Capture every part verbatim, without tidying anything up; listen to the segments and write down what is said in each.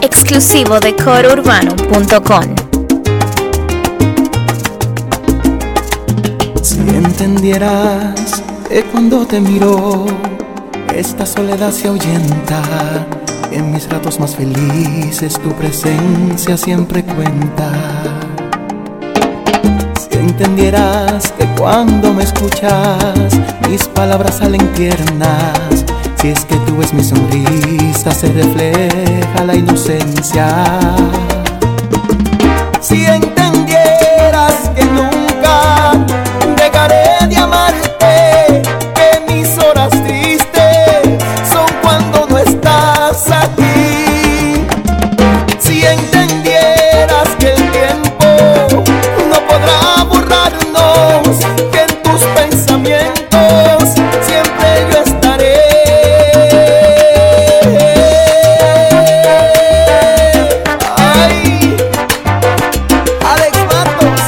exclusivo de coro urbano punto com. Si entendieras que cuando te miro esta soledad se ahuyenta, en mis ratos más felices tu presencia siempre cuenta. Si entendieras que cuando me escuchas mis palabras salen tiernas, si es que tú ves mi sonrisa se refleja la inocencia. Si entendieras que nunca dejaré de amarte, que mis horas tristes son cuando no estás aquí. Si entendieras que el tiempo no podrá borrarnos, que en tus pensamientos siempre yo estaré. Ay, Alex Matos.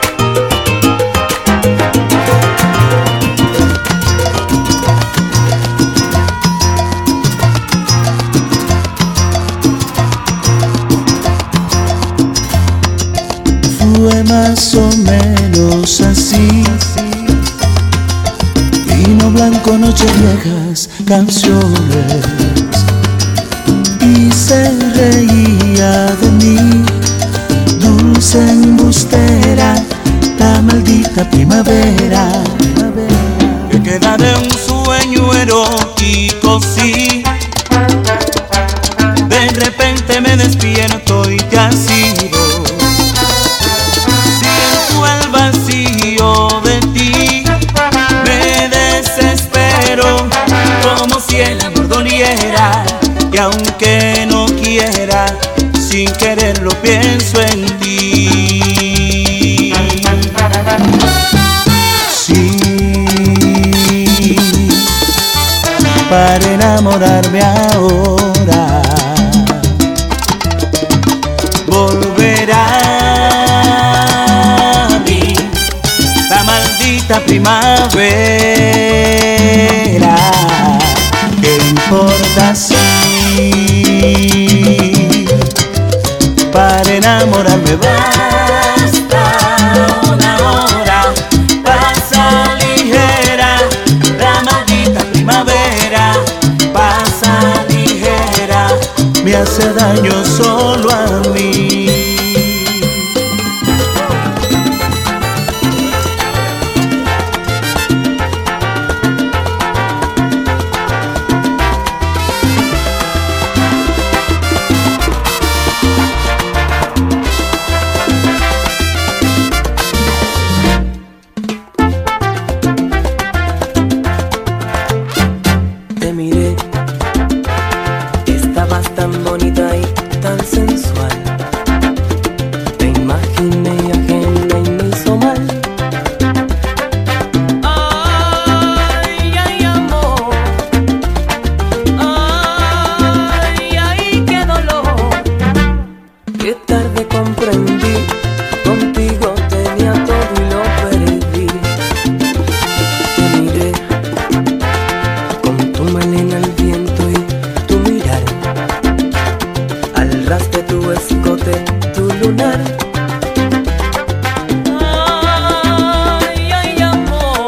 Fue más o menos así. Vino blanco, noches viejas, canciones, y se reía de mí, dulce embustera, la maldita primavera, que queda de un sueño erótico, sí. De repente me despierto y te has ido. Siento el vacío de ti, me desespero, como si el amor doliera. Y aunque no quiera, sin quererlo pienso en ti. Sí, para enamorarme ahora, volverá a mí la maldita primavera. ¿Qué importa si para enamorarme basta una hora? Pasa ligera, la maldita primavera, pasa ligera, me hace daño solo a mí. Te miré, estabas tan bonita y tan sensual. Te imaginé ajena y me hizo mal. Ay, ay, amor. Ay, ay, qué dolor. Qué tarde comprendí, contigo tenía todo y lo perdí. Te miré con tu melena al viento y tu mirar, al ras de tu escote, tu lunar. Ay, ay, amor.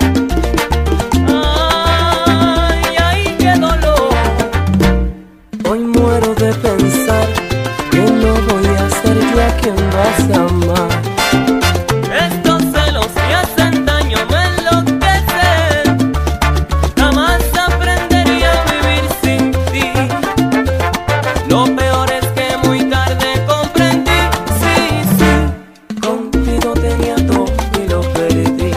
Ay, ay, qué dolor. Hoy muero de pensar que no voy a ser yo a quien vas a amar. Estos celos me hacen daño, me enloquecen. Jamás aprendería a vivir sin ti. Lo peor es que muy tarde comprendí. Sí, sí, contigo tenía todo y lo perdí.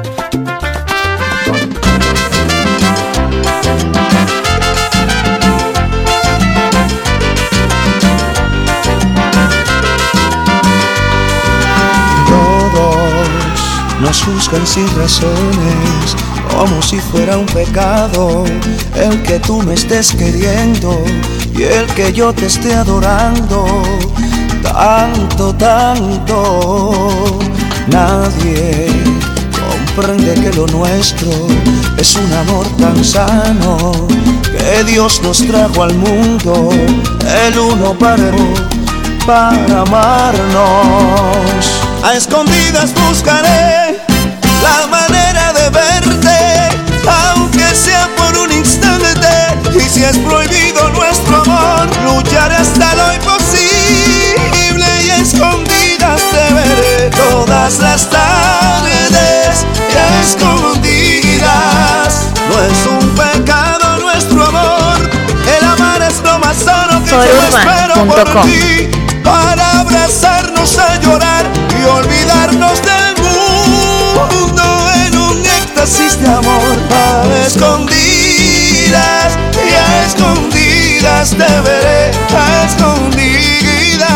Todos nos juzgan sin razones, como si fuera un pecado el que tú me estés queriendo y el que yo te esté adorando. Tanto, tanto, nadie Comprende que lo nuestro es un amor tan sano, que Dios nos trajo al mundo, el uno para el otro, para amarnos. A escondidas buscaré la manera de verte, aunque sea por un instante, y si es prohibido nuestro amor, lucharé hasta lo imposible, y a escondidas te veré todas las tardes, y a escondidas. No es un pecado nuestro amor, el amar es lo más sano que yo espero por ti, para abrazarnos a llorar y olvidarnos del mundo en un éxtasis de amor. A escondidas, y a escondidas te veré, a escondidas.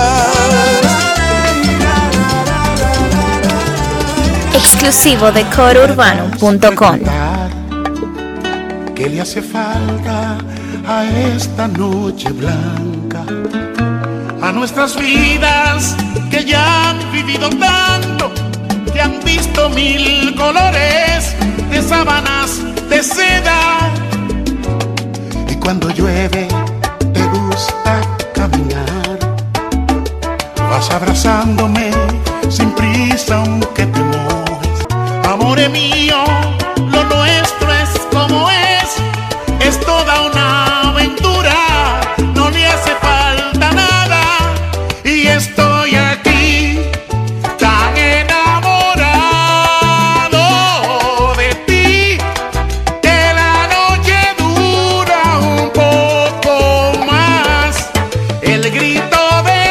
Exclusivo de coro urbano punto com. ¿Qué le hace falta a esta noche blanca? A nuestras vidas que ya han vivido tanto, que han visto mil colores de sábanas de seda. Y cuando llueve te gusta caminar, vas abrazándome sin prisa aunque te mojes. Amore mío, lo nuestro es como es, es toda una aventura, no le hace falta nada. Y estoy aquí tan enamorado de ti, que la noche dura un poco más. El grito de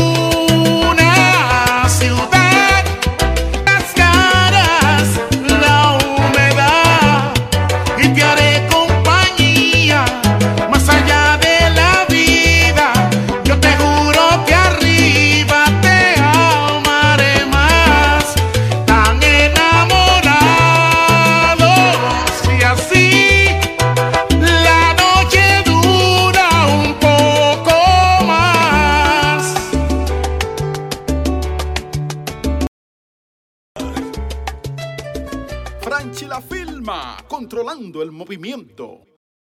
una ciudad, las caras, la humedad, y te haré compañía más allá de la vida. Yo te juro que arriba te amaré más, tan enamorados, y así la noche dura un poco más. Franchi La Filma, controlando el movimiento.